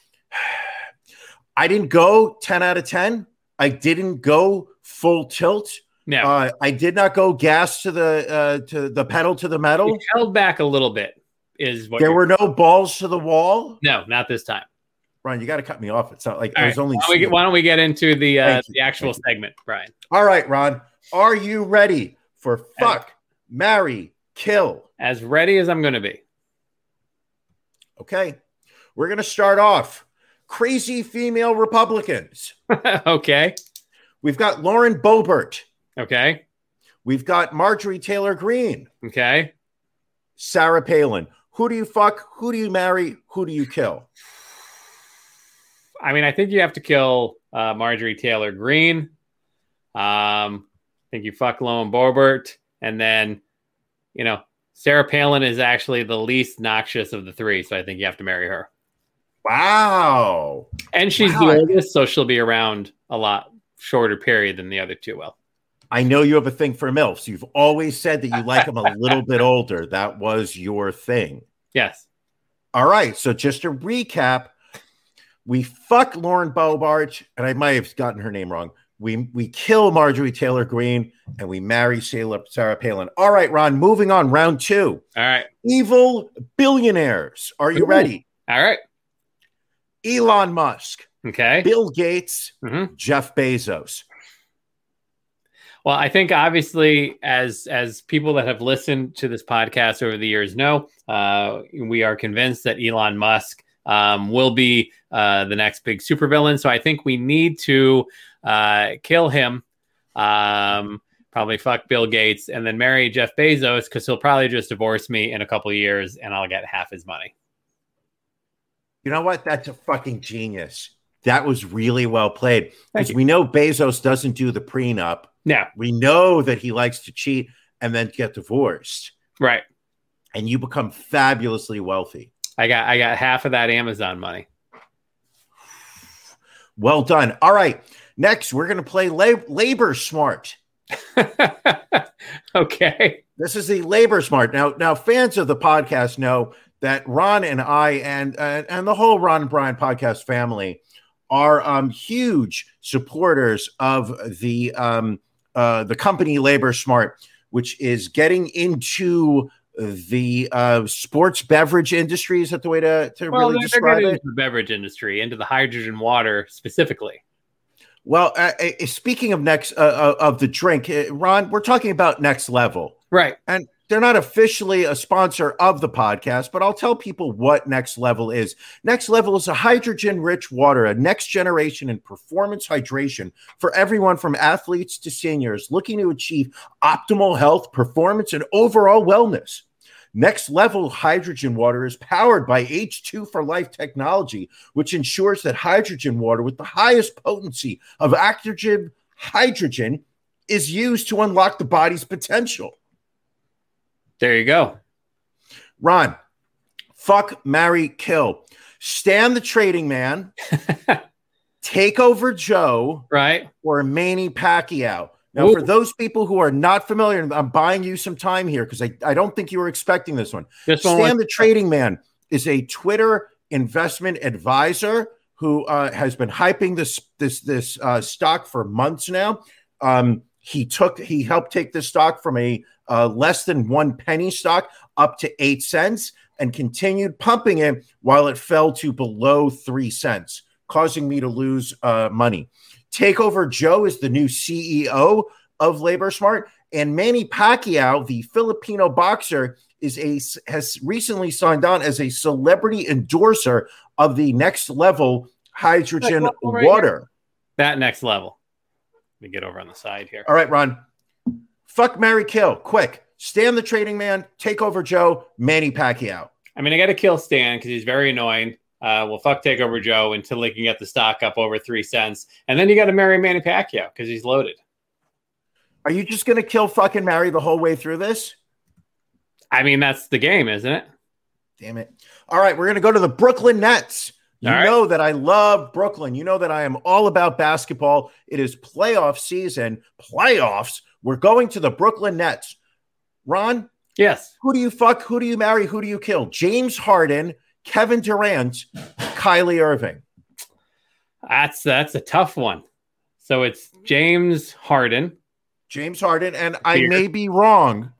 I didn't go ten out of ten. I didn't go full tilt. No. Uh, I did not go gas to the uh, to the pedal to the metal. You held back a little bit is what There you're- were no balls to the wall. No, not this time. Ron, you got to cut me off. It's not like All I right. was only. Why don't, we get, why don't we get into the uh, Thank you. the actual Thank you. segment, Brian? All right, Ron. Are you ready for fuck, marry, kill? As ready as I'm going to be. Okay. We're going to start off. Crazy female Republicans. Okay. We've got Lauren Boebert. Okay. We've got Marjorie Taylor Greene. Okay. Sarah Palin. Who do you fuck? Who do you marry? Who do you kill? I mean, I think you have to kill uh, Marjorie Taylor Greene. Um, I think you fuck Lauren Boebert, and then, you know, Sarah Palin is actually the least noxious of the three, so I think you have to marry her. Wow. And she's Wow. the oldest, so she'll be around a lot shorter period than the other two will. I know you have a thing for MILFs. You've always said that you like them a little bit older. That was your thing. Yes. All right. So just to recap, we fuck Lauren Boebert, and I might have gotten her name wrong. We we kill Marjorie Taylor Greene, and we marry Sarah, Sarah Palin. All right, Ron, moving on. Round two. All right. Evil billionaires. Are you Ooh. ready? All right. Elon Musk, Okay. Bill Gates, Mhm. Jeff Bezos. Well, I think obviously, as as people that have listened to this podcast over the years know, uh, we are convinced that Elon Musk um, will be uh, the next big supervillain. So I think we need to uh, kill him, um, probably fuck Bill Gates, and then marry Jeff Bezos because he'll probably just divorce me in a couple of years, and I'll get half his money. You know what? That's a fucking genius. That was really well played. Thank Because you. we know Bezos doesn't do the prenup. No, We know that he likes to cheat and then get divorced. right. And you become fabulously wealthy. I got I got half of that Amazon money. Well done. All right. Next, we're going to play lab- Labor Smart. Okay. This is the Labor Smart. Now, now, fans of the podcast know that Ron and I and uh, and the whole Ron and Brian podcast family are um, huge supporters of the um, uh, the company Labor Smart, which is getting into the uh, sports beverage industry. Is that the way to, to Well, really they're, they're describe getting it? into the beverage industry, into the hydrogen water specifically. Well, uh, uh, speaking of next uh, uh, of the drink, uh, Ron, we're talking about Next Level. Right. And they're not officially a sponsor of the podcast, but I'll tell people what Next Level is. Next Level is a hydrogen-rich water, a next generation in performance hydration for everyone from athletes to seniors looking to achieve optimal health, performance, and overall wellness. Next Level hydrogen water is powered by H two for Life technology, which ensures that hydrogen water with the highest potency of active hydrogen is used to unlock the body's potential. There you go. Ron, fuck, marry, kill. Stan the trading man, take over Joe, Right. or Manny Pacquiao. Now, Ooh. for those people who are not familiar, I'm buying you some time here because I, I don't think you were expecting this one. This one Stan was- the trading man is a Twitter investment advisor who uh, has been hyping this this this uh, stock for months now. Um, he took he helped take this stock from a uh, less than one penny stock up to eight cents and continued pumping it while it fell to below three cents, causing me to lose uh, money. Takeover Joe is the new C E O of Labor Smart, and Manny Pacquiao, the Filipino boxer, is a has recently signed on as a celebrity endorser of the Next Level hydrogen Next level right water. That next level. Let me get over on the side here. All right, Ron. Fuck, marry, kill. Quick. Stan the Trading Man, take over Joe, Manny Pacquiao. I mean, I got to kill Stan because he's very annoying. Uh, well, fuck Takeover Joe until he can get the stock up over three cents. And then you got to marry Manny Pacquiao because he's loaded. Are you just going to kill fucking Mary the whole way through this? I mean, that's the game, isn't it? Damn it. All right, we're going to go to the Brooklyn Nets. You All right. know that I love Brooklyn. You know that I am all about basketball. It is playoff season. Playoffs. We're going to the Brooklyn Nets. Ron, Yes. who do you fuck? Who do you marry? Who do you kill? James Harden, Kevin Durant, Kylie Irving. That's that's a tough one. So it's James Harden, James Harden, and I Beard. may be wrong.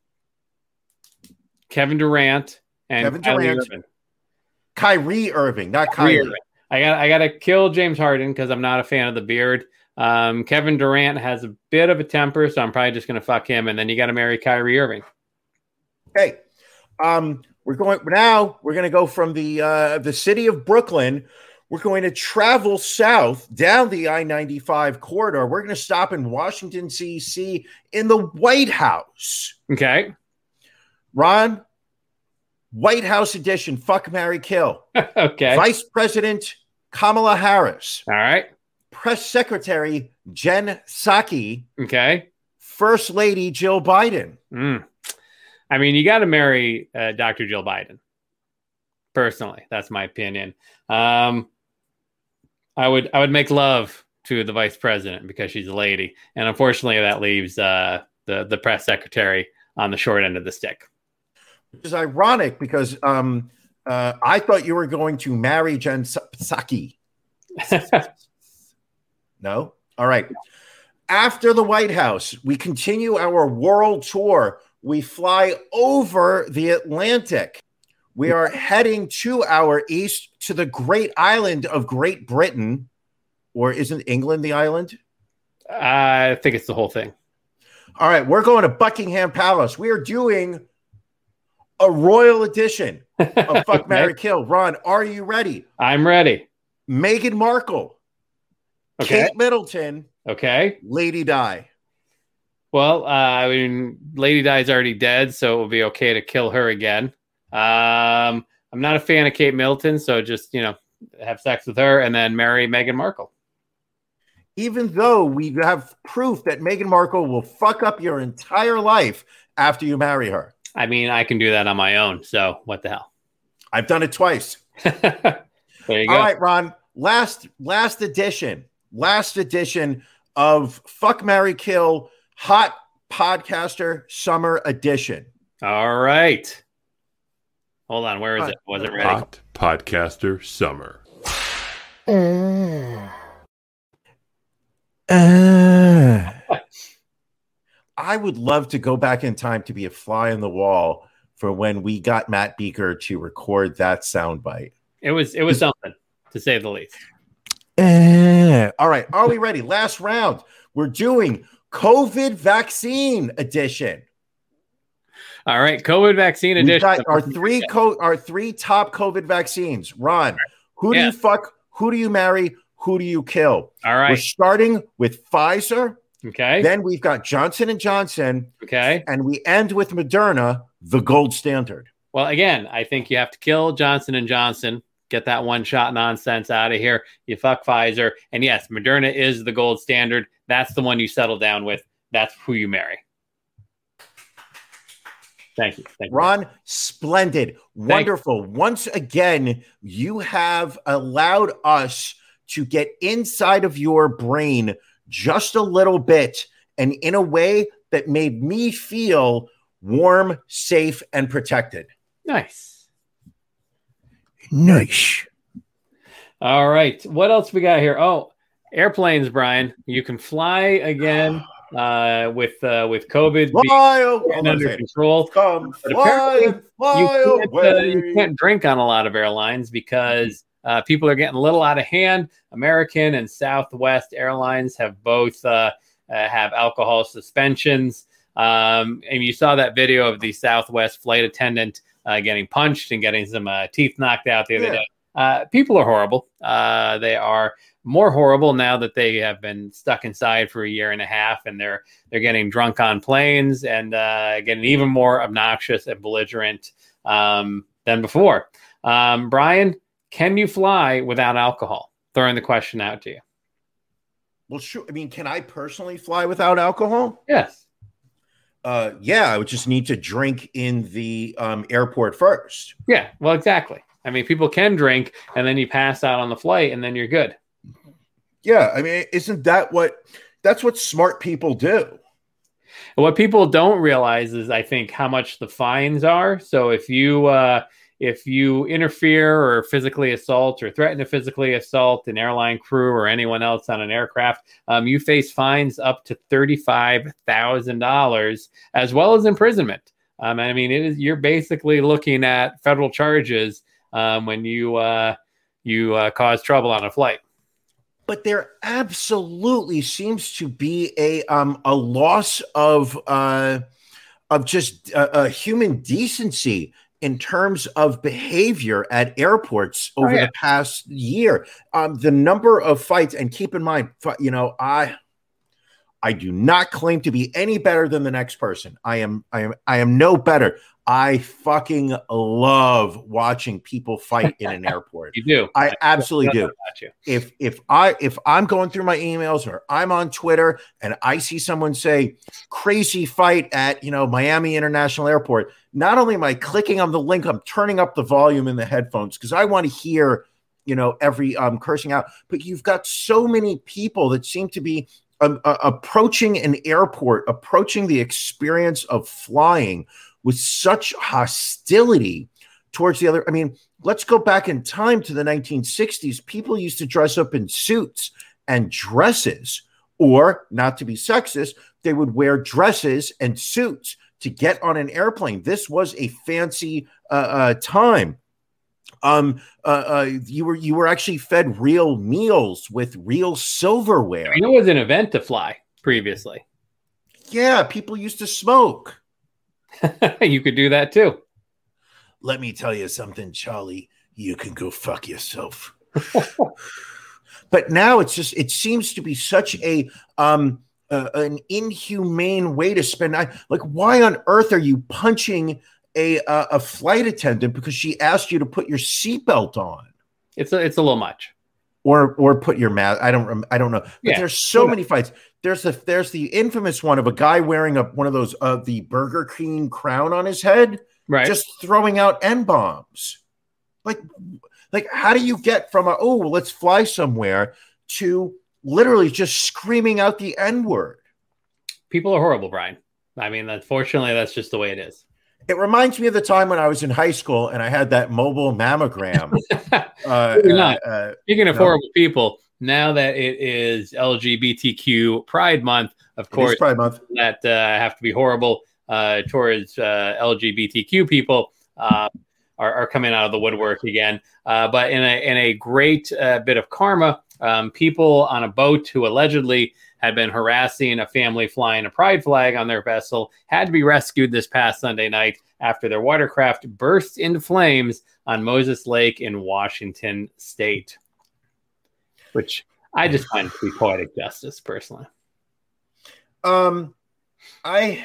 Kevin Durant, and Kevin Kylie Durant. Irving. Kyrie Irving, not Kyrie Kylie. Irving. I got I got to kill James Harden because I'm not a fan of the beard. Um, Kevin Durant has a bit of a temper, so I'm probably just going to fuck him. And then you got to marry Kyrie Irving. Okay. Um, we're going now. We're going to go from the uh, the city of Brooklyn. We're going to travel south down the I ninety-five corridor. We're going to stop in Washington, D C in the White House. Okay. Ron, White House edition. Fuck, marry, kill. Okay. Vice President Kamala Harris. All right. Press Secretary Jen Psaki. Okay. First Lady Jill Biden. Mm. I mean, you got to marry uh, Doctor Jill Biden. Personally, that's my opinion. Um, I would I would make love to the vice president because she's a lady, and unfortunately, that leaves uh, the the press secretary on the short end of the stick. Which is ironic because um, uh, I thought you were going to marry Jen Psaki. No? All right. After the White House, we continue our world tour. We fly over the Atlantic. We are heading to our east to the great island of Great Britain. Or isn't England the island? I think it's the whole thing. All right. We're going to Buckingham Palace. We are doing a royal edition of Fuck, Okay. Marry, Kill. Ron, are you ready? I'm ready. Meghan Markle. Okay. Kate Middleton, Okay. Lady Di. Well, uh, I mean, Lady Di's already dead, so it will be okay to kill her again. Um, I'm not a fan of Kate Middleton, so just, you know, have sex with her and then marry Meghan Markle. Even though we have proof that Meghan Markle will fuck up your entire life after you marry her. I mean, I can do that on my own, so what the hell? I've done it twice. There you go. All right, Ron. Last last edition. Last edition of Fuck, Marry, Kill Hot Podcaster Summer Edition. All right. Hold on. Where is it? Was it ready? Hot Podcaster Summer. Uh, uh, I would love to go back in time to be a fly on the wall for when we got Matt Beaker to record that soundbite. It was it was something, to say the least. Uh, all right. Are we ready? Last round. We're doing COVID vaccine edition. All right. COVID vaccine We've edition. got our three co- our three top COVID vaccines. Ron, who do Yeah. you fuck? Who do you marry? Who do you kill? All We're right. starting with Pfizer. Okay. Then we've got Johnson and Johnson, Okay. and we end with Moderna, the gold standard. Well, again, I think you have to kill Johnson and Johnson. Get that one shot nonsense out of here. You fuck Pfizer. And yes, Moderna is the gold standard. That's the one you settle down with. That's who you marry. Thank you. Thank you. Ron, splendid, wonderful. Once again, you have allowed us to get inside of your brain just a little bit and in a way that made me feel warm, safe, and protected. Nice. Nice. All right. What else we got here? Oh, airplanes, Brian. You can fly again uh, with uh, with COVID being Fly away. under control. Come But fly apparently and fly You can't, uh, away. you can't drink on a lot of airlines because uh, people are getting a little out of hand. American and Southwest Airlines have both uh, uh, have alcohol suspensions. Um, and you saw that video of the Southwest flight attendant uh, getting punched and getting some uh, teeth knocked out the other Yeah. day. Uh, people are horrible. Uh, they are more horrible now that they have been stuck inside for a year and a half, and they're they're getting drunk on planes and uh, getting even more obnoxious and belligerent um, than before. Um, Brian, can you fly without alcohol? Throwing the question out to you. Well, sure. I mean, can I personally fly without alcohol? Yes. Uh, yeah, I would just need to drink in the um, airport first. Yeah, well, exactly. I mean, people can drink, and then you pass out on the flight, and then you're good. Yeah, I mean, isn't that what that's what smart people do? And what people don't realize is, I think, how much the fines are. So if you uh, if you interfere or physically assault or threaten to physically assault an airline crew or anyone else on an aircraft, um, you face fines up to thirty-five thousand dollars, as well as imprisonment. Um, I mean, it is you're basically looking at federal charges um, when you uh, you uh, cause trouble on a flight. But there absolutely seems to be a um, a loss of uh, of just uh, uh, human decency in terms of behavior at airports over oh, yeah. the past year. Um, the number of fights, and keep in mind, you know, I I do not claim to be any better than the next person. I am I am I am no better. I fucking love watching people fight in an airport. You do. I absolutely do. If if I if I'm going through my emails or I'm on Twitter and I see someone say crazy fight at, you know, Miami International Airport, not only am I clicking on the link, I'm turning up the volume in the headphones because I want to hear, you know, every um cursing out. But you've got so many people that seem to be um, uh, approaching an airport, approaching the experience of flying with such hostility towards the other. I mean, let's go back in time to the nineteen sixties. People used to dress up in suits and dresses, or not to be sexist, they would wear dresses and suits to get on an airplane. This was a fancy uh, uh, time. Um, uh, uh, you were you were actually fed real meals with real silverware. I mean, it was an event to fly previously. Yeah, people used to smoke. You could do that too. Let me tell you something, Charlie. You can go fuck yourself. But now it's just, it seems to be such a, um, uh, an inhumane way to spend. I, like, why on earth are you punching a, uh, a flight attendant because she asked you to put your seatbelt on? It's a, it's a little much. Or, or put your mask. I don't, I don't know. But Yeah. there's so many fights. There's the, there's the infamous one of a guy wearing a, one of those, uh, the Burger King crown on his head, Right. just throwing out N-bombs. Like, like, how do you get from a, oh, well, let's fly somewhere to literally just screaming out the N-word? People are horrible, Brian. I mean, unfortunately, that's just the way it is. It reminds me of the time when I was in high school and I had that mobile mammogram. uh, Really not. uh, uh, Speaking of no. horrible people, now that it is L G B T Q Pride Month, of It is course, Pride Month. that uh, have to be horrible uh, towards uh, L G B T Q people uh, are, are coming out of the woodwork again. Uh, but in a in a great uh, bit of karma, um, people on a boat who allegedly had been harassing a family flying a pride flag on their vessel had to be rescued this past Sunday night after their watercraft burst into flames on Moses Lake in Washington State, which I just find to be poetic justice, personally. Um, I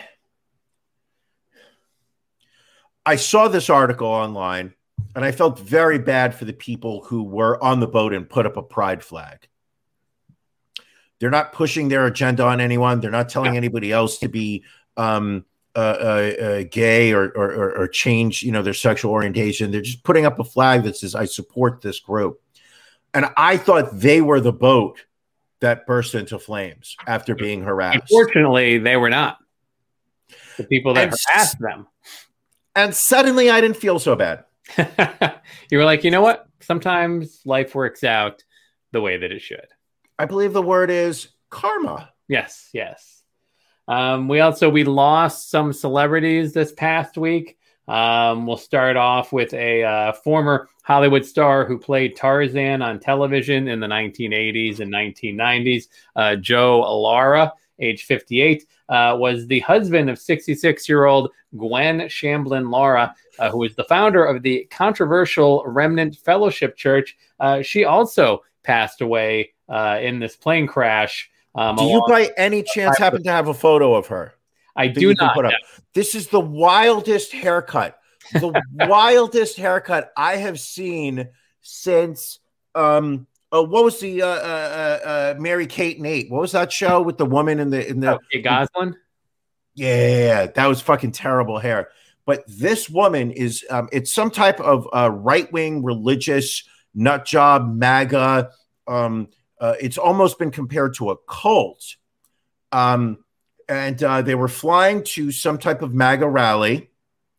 I saw this article online, and I felt very bad for the people who were on the boat and put up a pride flag. They're not pushing their agenda on anyone. They're not telling No. anybody else to be um, uh, uh, uh, gay or, or, or, or change, you know, their sexual orientation. They're just putting up a flag that says, "I support this group." And I thought they were the boat that burst into flames after being harassed. Unfortunately, they were not. The people that And s- harassed them. And suddenly I didn't feel so bad. You were like, you know what? Sometimes life works out the way that it should. I believe the word is karma. Yes, yes. Um, we also we lost some celebrities this past week. Um, we'll start off with a uh, former Hollywood star who played Tarzan on television in the nineteen eighties and nineteen nineties, uh, Joe Alara. age fifty-eight, uh, was the husband of sixty-six-year-old Gwen Shamblin Lara, uh, who is the founder of the controversial Remnant Fellowship Church. Uh, she also passed away uh, in this plane crash. Um, do you by any chance happen to have a photo of her? I do not. Put up? This is the wildest haircut. The wildest haircut I have seen since um uh, what was the uh, uh, uh, Mary Kate and Eight? What was that show with the woman in the in the okay, Goslin? Yeah, that was fucking terrible hair. But this woman is um, it's some type of uh, right wing religious nut job MAGA. Um, uh, it's almost been compared to a cult. Um, and uh, they were flying to some type of MAGA rally.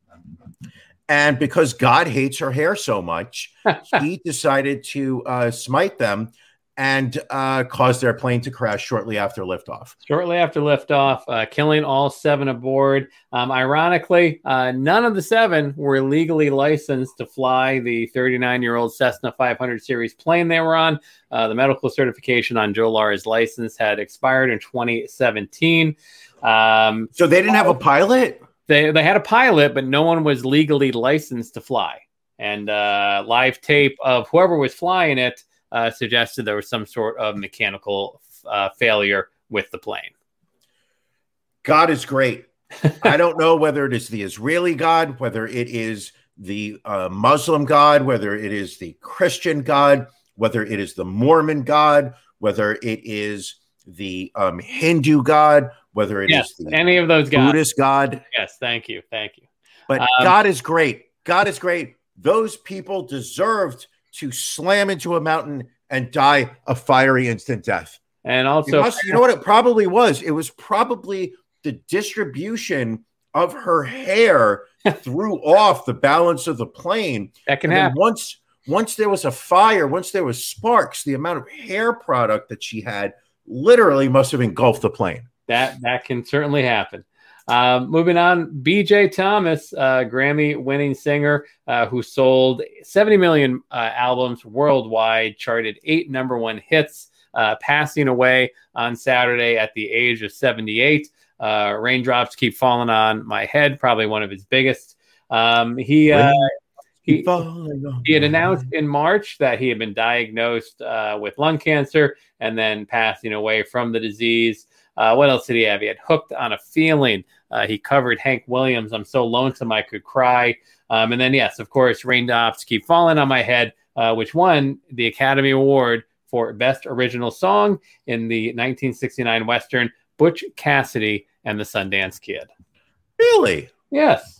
And because God hates her hair so much, he decided to uh, smite them and uh, cause their plane to crash shortly after liftoff. Shortly after liftoff, uh, killing all seven aboard. Um, ironically, uh, none of the seven were legally licensed to fly the thirty-nine-year-old Cessna five hundred series plane they were on. Uh, the medical certification on Joe Lara's license had expired in twenty seventeen. Um, so they didn't have a pilot? They they had a pilot, but no one was legally licensed to fly. And uh, live tape of whoever was flying it uh, suggested there was some sort of mechanical uh, failure with the plane. God is great. I don't know whether it is the Israeli God, whether it is the uh, Muslim God, whether it is the Christian God, whether it is the Mormon God, whether it is the um, Hindu God, whether it yes, is the any of those gods. Buddhist God. Yes, thank you, thank you. But um, God is great. God is great. Those people deserved to slam into a mountain and die a fiery instant death. And also, must, you know what it probably was? It was probably the distribution of her hair threw off the balance of the plane. That can and happen. Once, once there was a fire, once there was sparks, the amount of hair product that she had literally must have engulfed the plane. That that can certainly happen. Um, moving on, B J Thomas, uh, Grammy-winning singer uh, who sold seventy million uh, albums worldwide, charted eight number one hits, uh, passing away on Saturday at the age of seventy-eight. Uh, Raindrops Keep Falling on My Head, probably one of his biggest. Um, he uh, he, he had announced in March that he had been diagnosed uh, with lung cancer and then passing away from the disease. Uh, what else did he have? He had Hooked on a Feeling. Uh, he covered Hank Williams' I'm So Lonesome I Could Cry. Um, and then, yes, of course, Raindrops Keep Falling on My Head, uh, which won the Academy Award for Best Original Song in the nineteen sixty-nine Western Butch Cassidy and the Sundance Kid. Really? Yes.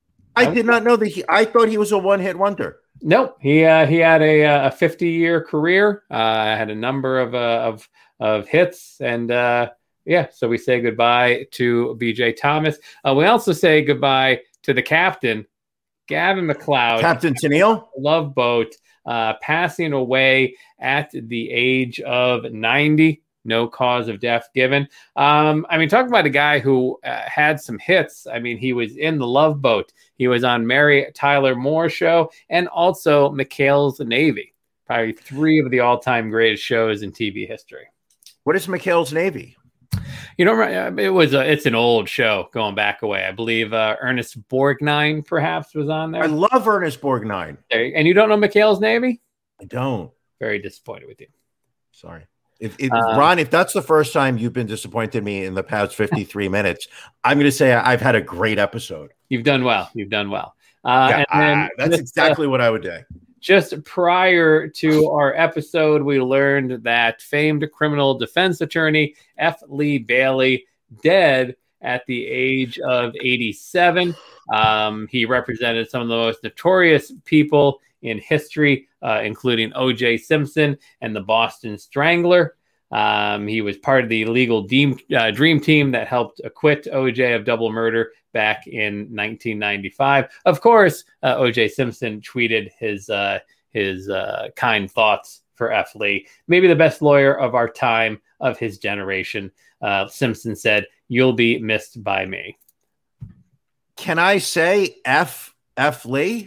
I did not know that. He, I thought he was a one-hit wonder. Nope. He uh, he had a a fifty-year career. Uh, had a number of uh, of of hits, and uh, yeah. So we say goodbye to B J Thomas. Uh, we also say goodbye to the captain, Gavin MacLeod, Captain Tennille, Love Boat, uh, passing away at the age of ninety. No cause of death given. Um, I mean, talk about a guy who uh, had some hits. I mean, he was in The Love Boat. He was on Mary Tyler Moore Show and also McHale's Navy. Probably three of the all-time greatest shows in T V history. What is McHale's Navy? You know, it was a, it's an old show going back away. I believe uh, Ernest Borgnine perhaps was on there. I love Ernest Borgnine. And you don't know McHale's Navy? I don't. Very disappointed with you. Sorry. If, if uh, Ron, if that's the first time you've been disappointed in me in the past fifty-three minutes, I'm going to say I've had a great episode. You've done well. You've done well. Uh, yeah, and then uh, that's just, exactly uh, what I would do. Just prior to our episode, we learned that famed criminal defense attorney F. Lee Bailey dead at the age of eighty-seven. Um, he represented some of the most notorious people in history, uh, including O J Simpson and the Boston Strangler. Um, he was part of the legal deem, uh, dream team that helped acquit O J of double murder back in nineteen ninety-five. Of course, uh, O J Simpson tweeted his uh, his uh, kind thoughts for F. Lee. Maybe the best lawyer of our time, of his generation. Uh, Simpson said, "You'll be missed by me." Can I say F F. Lee?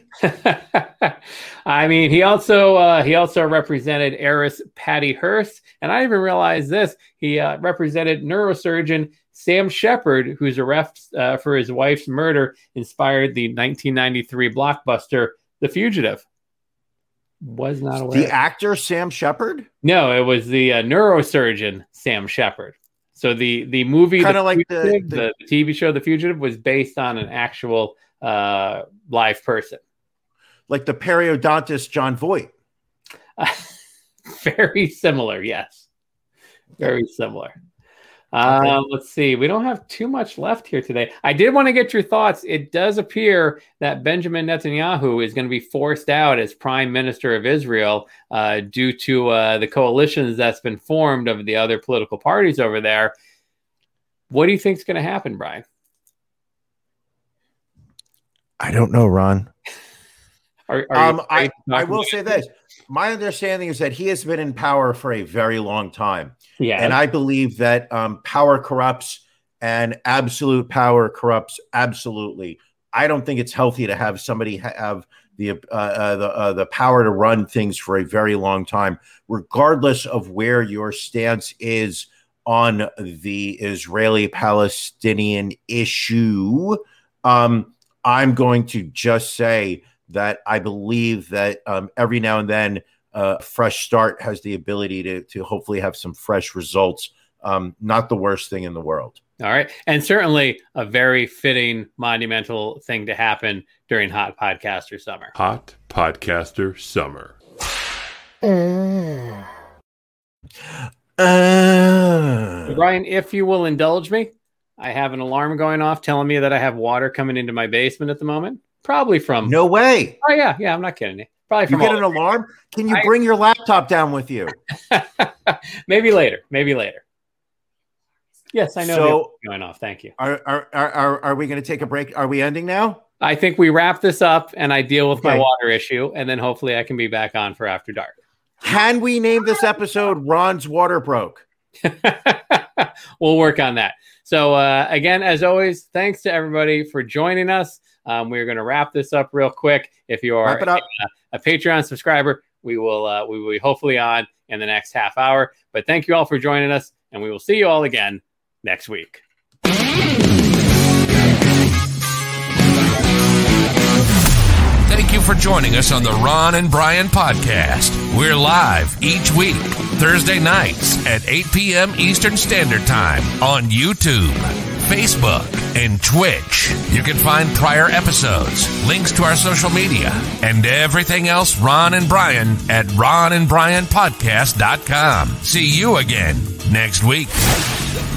I mean, he also uh, he also represented heiress Patty Hearst, and I didn't even realize this. He uh, represented neurosurgeon Sam Shepard, whose arrest uh, for his wife's murder inspired the nineteen ninety-three blockbuster The Fugitive. Was not aware. The actor Sam Shepard? No, it was the uh, neurosurgeon Sam Shepard. So the the movie, kind of the, like Fugitive, the, the... the T V show The Fugitive, was based on an actual uh, live person, like the periodontist John Voight. Uh, very similar, yes, very similar. Uh, okay. Let's see. We don't have too much left here today. I did want to get your thoughts. It does appear that Benjamin Netanyahu is going to be forced out as prime minister of Israel uh, due to uh, the coalitions that's been formed of the other political parties over there. What do you think is going to happen, Brian? I don't know, Ron. Are, are um, I, I will say this. My understanding is that he has been in power for a very long time. Yeah. And I believe that um, power corrupts and absolute power corrupts absolutely. I don't think it's healthy to have somebody have the uh, uh, the uh, the power to run things for a very long time, regardless of where your stance is on the Israeli-Palestinian issue. Um, I'm going to just say that I believe that um, every now and then a fresh start has the ability to, to hopefully have some fresh results. Um, not the worst thing in the world. All right. And certainly a very fitting, monumental thing to happen during Hot Podcaster Summer. Hot Podcaster Summer. Uh, uh, Brian, if you will indulge me, I have an alarm going off telling me that I have water coming into my basement at the moment. Probably from... No way. Oh, yeah. Yeah, I'm not kidding you. Probably from you get an alarm? Can you I... bring your laptop down with you? Maybe later. Maybe later. Yes, I know so, going off. Thank you. Are, are, are, are we going to take a break? Are we ending now? I think we wrap this up and I deal with okay. my water issue, and then hopefully I can be back on for After Dark. Can we name this episode Ron's Water Broke? We'll work on that. So, uh, again, as always, thanks to everybody for joining us. Um, we're going to wrap this up real quick. If you are a, a Patreon subscriber, we will uh, we will be hopefully on in the next half hour. But thank you all for joining us, and we will see you all again next week. Thank you for joining us on the Ron and Brian podcast. We're live each week, Thursday nights at eight p.m. Eastern Standard Time on YouTube, Facebook, and Twitch. You can find prior episodes, links to our social media, and everything else Ron and Brian at ron and brian podcast dot com. See you again next week.